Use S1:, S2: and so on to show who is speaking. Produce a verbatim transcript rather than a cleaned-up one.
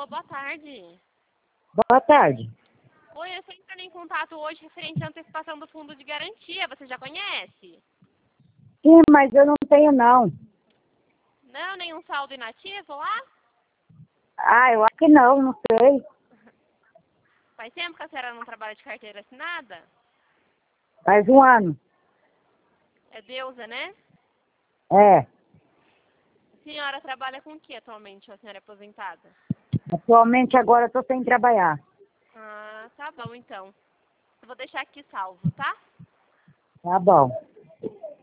S1: Alô, boa tarde.
S2: Boa tarde.
S1: Oi, eu estou entrando em contato hoje referente à antecipação do fundo de garantia. Você já conhece?
S2: Sim, mas eu não tenho não.
S1: Não, nenhum saldo inativo lá?
S2: Ah, eu acho que não, não sei.
S1: Faz tempo que a senhora não trabalha de carteira assinada?
S2: Faz um ano.
S1: É deusa, né?
S2: É.
S1: A senhora trabalha com o que atualmente, a senhora é aposentada?
S2: Atualmente agora eu tô sem trabalhar.
S1: Ah, tá bom então. Eu vou deixar aqui salvo, tá?
S2: Tá bom.